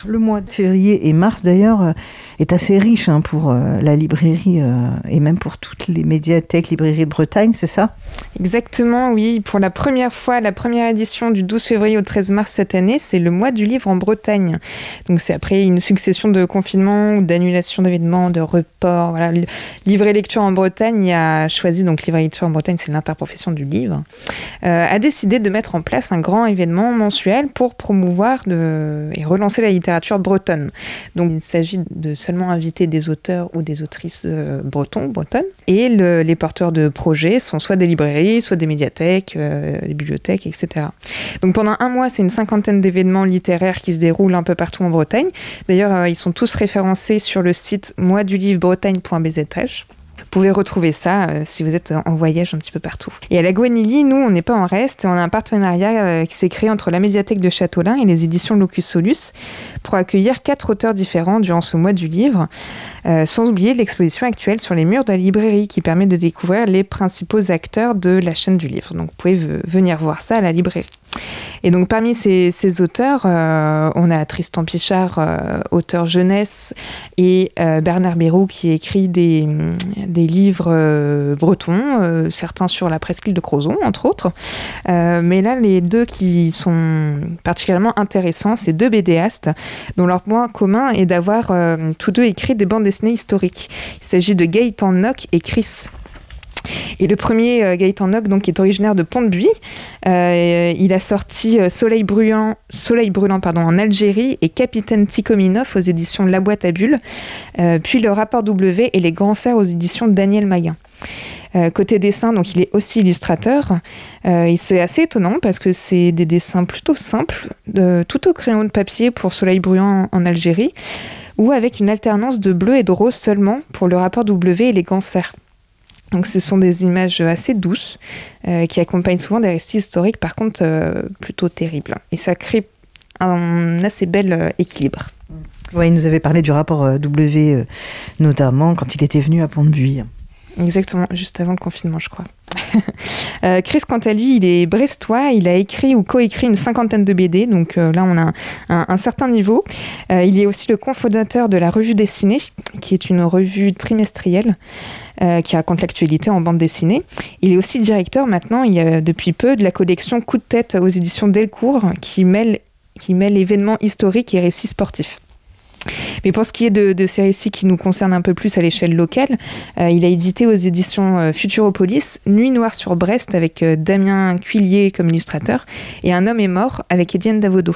Le mois de février et mars, d'ailleurs, est assez riche pour la librairie et même pour toutes les médiathèques, librairies de Bretagne, c'est ça ? Exactement, oui. Pour la première fois, la première édition du 12 février au 13 mars cette année, c'est le mois du livre en Bretagne. Donc c'est après une succession de confinements ou d'annulations d'événements, de reports. Voilà. Livre et lecture en Bretagne a choisi, donc Livre et lecture en Bretagne, c'est l'interprofession du livre, a décidé de mettre en place un grand événement mensuel pour promouvoir et relancer la littérature bretonne. Donc il s'agit de seulement inviter des auteurs ou des autrices bretonnes. Et les porteurs de projets sont soit des librairies, soit des médiathèques, des bibliothèques, etc. Donc pendant un mois, c'est une 50aine d'événements littéraires qui se déroulent un peu partout en Bretagne. D'ailleurs, ils sont tous référencés sur le site moisdulivrebbretagne.bzh. Vous pouvez retrouver ça si vous êtes en voyage un petit peu partout. Et à la Guanili, nous, on n'est pas en reste. On a un partenariat qui s'est créé entre la médiathèque de Châteaulin et les éditions Locus Solus pour accueillir 4 auteurs différents durant ce mois du livre, sans oublier l'exposition actuelle sur les murs de la librairie qui permet de découvrir les principaux acteurs de la chaîne du livre. Donc vous pouvez venir voir ça à la librairie. Et donc parmi ces auteurs, on a Tristan Pichard, auteur jeunesse, et Bernard Bérou qui écrit des livres bretons, certains sur la presqu'île de Crozon, entre autres. Mais là, les deux qui sont particulièrement intéressants, c'est 2 BDastes, dont leur point commun est d'avoir tous deux écrit des bandes dessinées historiques. Il s'agit de Gaëtan Nock et Chris. Et le premier, Gaëtan Nock, donc, est originaire de Pont-de-Buis. Il a sorti Soleil brûlant en Algérie et Capitaine Tikhominov aux éditions La Boîte à Bulles, puis Le Rapport W et Les Grands Cerfs aux éditions Daniel Maguin. Côté dessin, donc il est aussi illustrateur. Et c'est assez étonnant parce que c'est des dessins plutôt simples, tout au crayon de papier pour Soleil brûlant en Algérie, ou avec une alternance de bleu et de rose seulement pour Le Rapport W et Les Grands Cerfs. Donc ce sont des images assez douces qui accompagnent souvent des récits historiques, par contre plutôt terribles. Et ça crée un assez bel équilibre. Oui, il nous avait parlé du rapport W, notamment quand il était venu à Pont-de-Buis. Exactement, juste avant le confinement, je crois. Chris, quant à lui, il est brestois. Il a écrit ou coécrit une 50aine de BD. Donc là, on a un certain niveau. Il est aussi le cofondateur de la Revue Dessinée, qui est une revue trimestrielle qui raconte l'actualité en bande dessinée. Il est aussi directeur maintenant, il y a depuis peu, de la collection Coup de tête aux éditions Delcourt, qui mêle événements historiques et récits sportifs. Mais pour ce qui est de ces récits qui nous concernent un peu plus à l'échelle locale, il a édité aux éditions Futuropolis Nuit noire sur Brest avec Damien Cuillier comme illustrateur et Un homme est mort avec Étienne Davodo.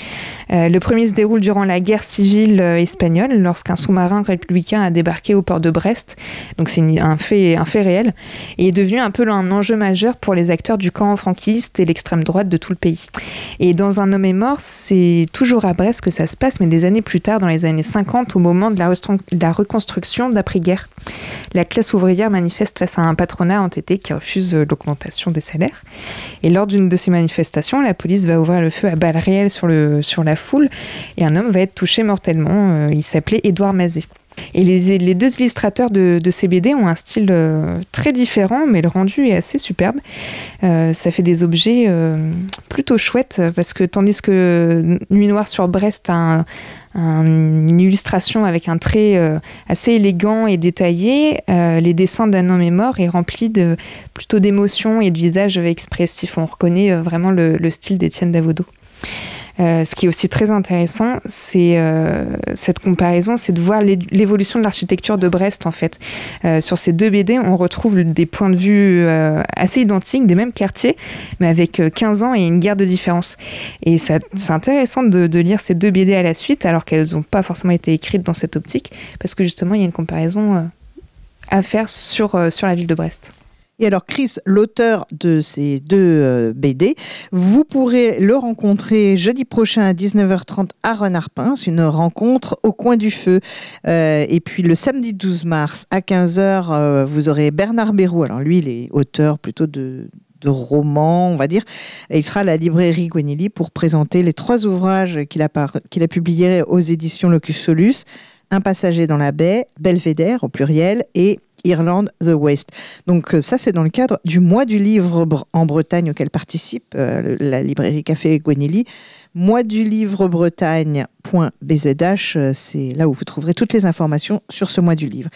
Le premier se déroule durant la guerre civile espagnole, lorsqu'un sous-marin républicain a débarqué au port de Brest. Donc c'est un fait réel, et est devenu un peu un enjeu majeur pour les acteurs du camp franquiste et l'extrême droite de tout le pays. Et dans Un homme est mort, c'est toujours à Brest que ça se passe, mais des années plus tard, dans les années 50, au moment de la reconstruction d'après-guerre. La classe ouvrière manifeste face à un patronat entêté qui refuse l'augmentation des salaires. Et lors d'une de ces manifestations, la police va ouvrir le feu à balles réelles sur la foule, et un homme va être touché mortellement. Il s'appelait Édouard Mazet. Et les deux illustrateurs de ces BD ont un style très différent, mais le rendu est assez superbe. Ça fait des objets plutôt chouettes, parce que tandis que Nuit noire sur Brest a une illustration avec un trait assez élégant et détaillé, les dessins d'Un homme est mort est rempli plutôt d'émotions et de visages expressifs. On reconnaît vraiment le style d'Étienne Davodo. Ce qui est aussi très intéressant, c'est cette comparaison, c'est de voir l'évolution de l'architecture de Brest, en fait. Sur ces 2 BD, on retrouve des points de vue assez identiques, des mêmes quartiers, mais avec 15 ans et une guerre de différence. Et c'est intéressant de lire ces 2 BD à la suite, alors qu'elles n'ont pas forcément été écrites dans cette optique, parce que justement, il y a une comparaison à faire sur la ville de Brest. Et alors Chris, l'auteur de ces 2 BD, vous pourrez le rencontrer jeudi prochain à 19h30 à Renard-Pins, une rencontre au coin du feu. Et puis le samedi 12 mars à 15h, vous aurez Bernard Bérou. Alors lui, il est auteur plutôt de romans, on va dire. Et il sera à la librairie Guanili pour présenter les 3 ouvrages qu'il a publiés aux éditions Locus Solus. Un passager dans la baie, Belvédère au pluriel, et Irlande the West. Donc ça, c'est dans le cadre du mois du livre en Bretagne auquel participe la librairie Café Guenilly. Moisdulivrebretagne.bzh, c'est là où vous trouverez toutes les informations sur ce mois du livre.